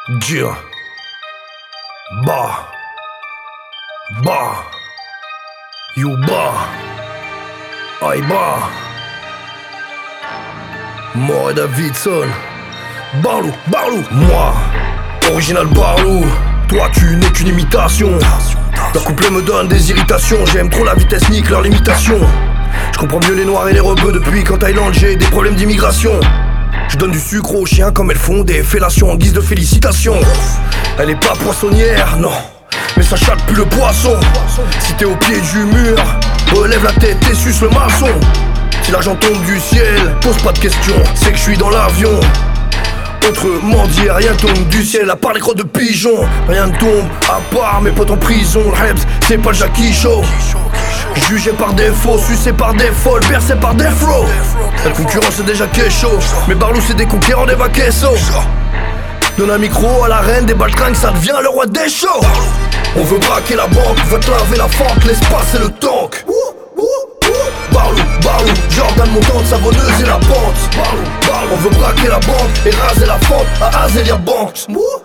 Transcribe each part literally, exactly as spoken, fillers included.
Dieu. Bah. Bah. You bah. Aïe bah. Moi et Davidson. Barlou, Barlou. Moi, original Barlou. Toi tu n'es qu'une imitation. Leur couplet me donne des irritations. J'aime trop la vitesse, nique leur limitation. Je comprends mieux les noirs et les rebeux depuis qu'en Thaïlande j'ai des problèmes d'immigration. Je donne du sucre aux chiens comme elles font des fellations en guise de félicitations. Elle est pas poissonnière, non, mais ça chatte plus le poisson. Si t'es au pied du mur, relève la tête et suce le maçon. Si l'argent tombe du ciel, pose pas de questions, c'est que je suis dans l'avion. Autrement dit, rien tombe du ciel à part les crottes de pigeons. Rien ne tombe à part mes potes en prison. Le Hebs, c'est pas le Jackie Show. Jugé par défaut, sucé par défaut, bercé par des flots. La concurrence c'est déjà qu'est chaud. Mais Barlou c'est des conquérants des vaquessos. Donne un micro à la reine des baltringues, ça devient le roi des shows. On veut braquer la banque, va te laver la fente, l'espace et le tank. Barlou, Barlou, Jordan montante, savonneuse et la pente. Barlou, Barlou, on veut braquer la banque et raser la fente à Azelia Banks.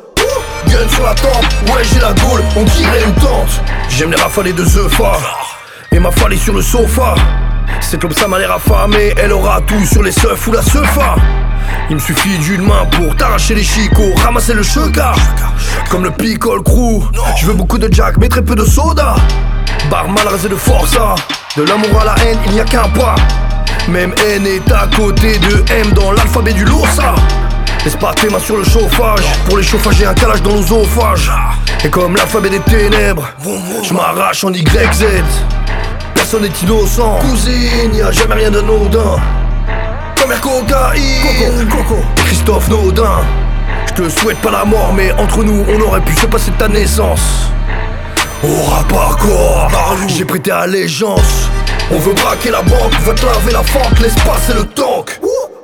Gun sur la tempe, ouais j'ai la gaule, on dirait une tente. J'aime les rafales de Zepha et ma fallée sur le sofa. Cette lobe ça m'a l'air affamée, elle aura tout sur les seufs ou la sefa. Il me suffit d'une main pour t'arracher les chicots, ramasser le checard. Comme le Picole Crew, je veux beaucoup de Jack mais très peu de soda. Barre mal rasé de força, de l'amour à la haine il n'y a qu'un pas. Même N est à côté de M dans l'alphabet du Lursa. Laisse pas tes mains sur le chauffage, pour les chauffages j'ai un calage dans l'osophage. Et comme l'alphabet des ténèbres, je m'arrache en Y Z. Personne n'est innocent, cousine, y'a jamais rien d'anodin. Première cocaïne, Coco, Coco, Christophe Naudin. Je te souhaite pas la mort mais entre nous on aurait pu se passer de ta naissance. Au rap hardcore, j'ai prêté allégeance. On veut braquer la banque, va te laver la fente, l'espace et le tank.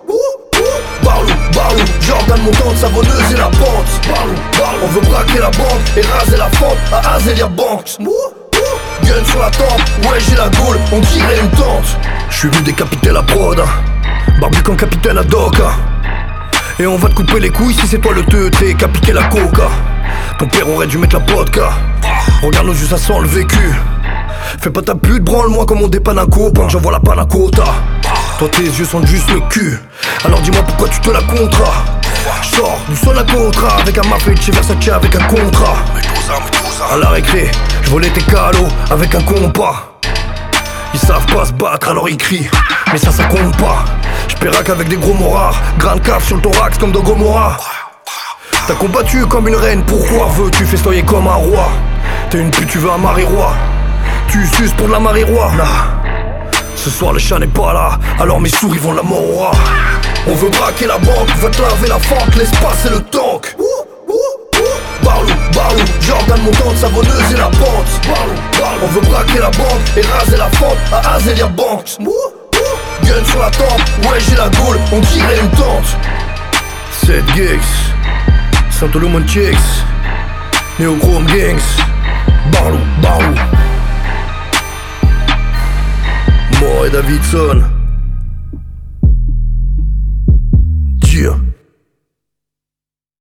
Barlou, Barlou, Jordan montante, savonneuse et la pente. Barlou, Barlou, on veut braquer la banque et raser la fente à Azelia Banks. Gun sur la tempe, ouais j'ai la gaule, on dirait une tente. Je suis venu décapiter la prod, barbu comme capitaine à Doka. Et on va te couper les couilles si c'est toi le teutré qui a piqué la coca. Ton père aurait dû mettre la vodka. Regarde nos yeux, ça sent le vécu. Fais pas ta pute, branle-moi comme on dépanne un copain. J'envoie la panne à quota. Toi tes yeux sentent juste le cul. Alors dis-moi pourquoi tu te la contras. J'sors du son à contrat avec un mafé de chez Versace avec un contrat. À la récré, j'volais tes calots avec un compas. Ils savent pas se battre alors ils crient, mais ça ça compte pas. J'péraque avec des gros morards, grande cave sur le thorax comme dans Gomorrah. T'as combattu comme une reine, pourquoi veux-tu festoyer comme un roi? T'es une pute, tu veux un mari-roi. Tu suces pour de la marijuana. Ce soir le chat n'est pas là, alors mes souris vont la mort au rat. On veut braquer la banque, va te laver la fente, l'espace et le tank. Barlou, Barlou, Jordan montante, savonneuse et la pente. Barlou, Barlou, on veut braquer la banque et raser la fente à Azelia Banks. Gun sur la tempe, ouais j'ai la gaule, on dirait une tente. sept gigs, Saint-Olomon Chicks, Neochrome Gangs. Barlou, Barlou, moi et Davidson.